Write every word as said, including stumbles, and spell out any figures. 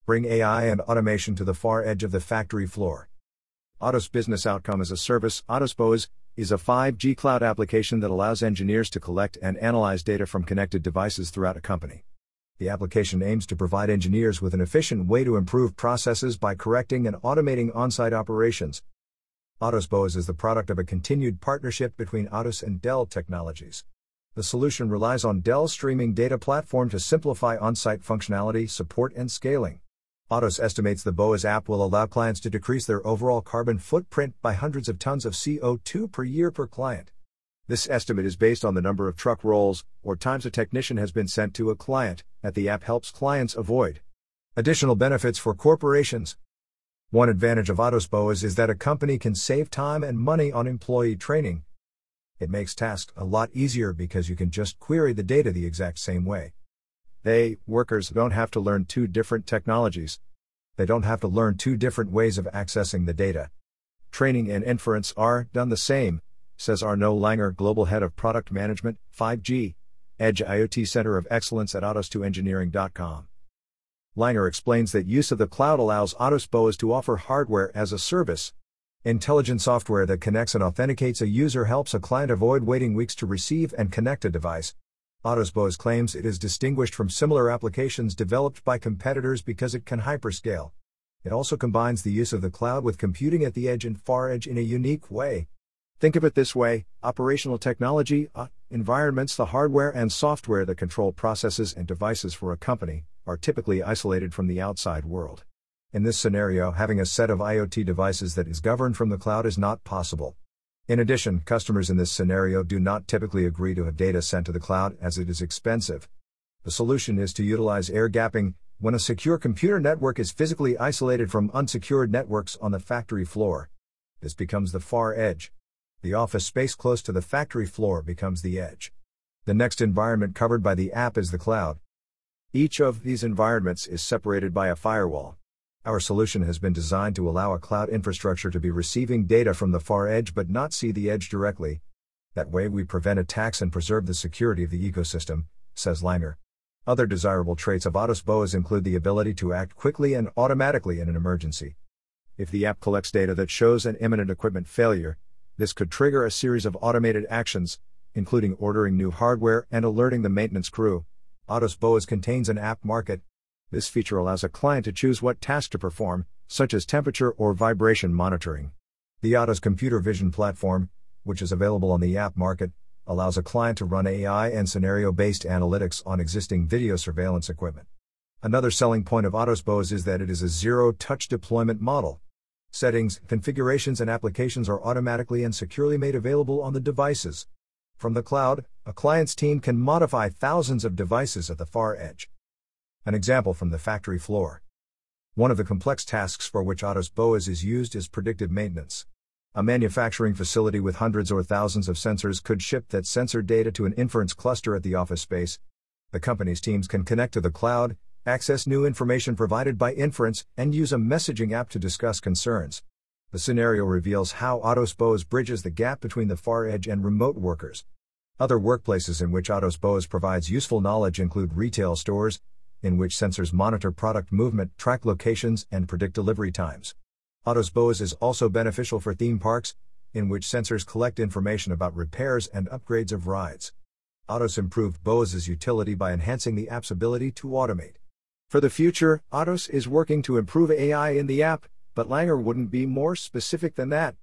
Bring A I and automation to the far edge of the factory floor. Atos Business Outcome as a Service. Atos B O A S is a five G cloud application that allows engineers to collect and analyze data from connected devices throughout a company. The application aims to provide engineers with an efficient way to improve processes by correcting and automating on-site operations. Atos B O A S is the product of a continued partnership between Atos and Dell Technologies. The solution relies on Dell's streaming data platform to simplify on-site functionality, support, and scaling. Atos estimates the B O A S app will allow clients to decrease their overall carbon footprint by hundreds of tons of C O two per year per client. This estimate is based on the number of truck rolls, or times a technician has been sent to a client, that the app helps clients avoid. Additional benefits for corporations. One advantage of Atos B O A S is that a company can save time and money on employee training. It makes tasks a lot easier because you can just query the data the exact same way. They, workers, don't have to learn two different technologies. They don't have to learn two different ways of accessing the data. Training and inference are done the same, says Arnaud Langer, Global Head of Product Management, five G, Edge IoT Center of Excellence at Atos two engineering dot com. Langer explains that use of the cloud allows Atos B O A S to offer hardware as a service. Intelligent software that connects and authenticates a user helps a client avoid waiting weeks to receive and connect a device. Atos B O A S claims it is distinguished from similar applications developed by competitors because it can hyperscale. It also combines the use of the cloud with computing at the edge and far edge in a unique way. Think of it this way: operational technology, uh, environments, the hardware and software that control processes and devices for a company, are typically isolated from the outside world. In this scenario, having a set of IoT devices that is governed from the cloud is not possible. In addition, customers in this scenario do not typically agree to have data sent to the cloud as it is expensive. The solution is to utilize air gapping. When a secure computer network is physically isolated from unsecured networks on the factory floor, this becomes the far edge. The office space close to the factory floor becomes the edge. The next environment covered by the app is the cloud. Each of these environments is separated by a firewall. Our solution has been designed to allow a cloud infrastructure to be receiving data from the far edge but not see the edge directly. That way we prevent attacks and preserve the security of the ecosystem, says Langer. Other desirable traits of Atos B O A S include the ability to act quickly and automatically in an emergency. If the app collects data that shows an imminent equipment failure, this could trigger a series of automated actions, including ordering new hardware and alerting the maintenance crew. Atos B O A S contains an app market. This feature allows a client to choose what task to perform, such as temperature or vibration monitoring. The Atos Computer Vision platform, which is available on the app market, allows a client to run A I and scenario-based analytics on existing video surveillance equipment. Another selling point of Atos B O A S is that it is a zero-touch deployment model. Settings, configurations and applications are automatically and securely made available on the devices. From the cloud, a client's team can modify thousands of devices at the far edge. An example from the factory floor. One of the complex tasks for which Atos B O A S is used is predictive maintenance. A manufacturing facility with hundreds or thousands of sensors could ship that sensor data to an inference cluster at the office space. The company's teams can connect to the cloud, access new information provided by inference, and use a messaging app to discuss concerns. The scenario reveals how Atos B O A S bridges the gap between the far edge and remote workers. Other workplaces in which Atos B O A S provides useful knowledge include retail stores, in which sensors monitor product movement, track locations, and predict delivery times. Atos B O A S is also beneficial for theme parks, in which sensors collect information about repairs and upgrades of rides. Atos improved B O A S's utility by enhancing the app's ability to automate. For the future, Atos is working to improve A I in the app, but Langer wouldn't be more specific than that.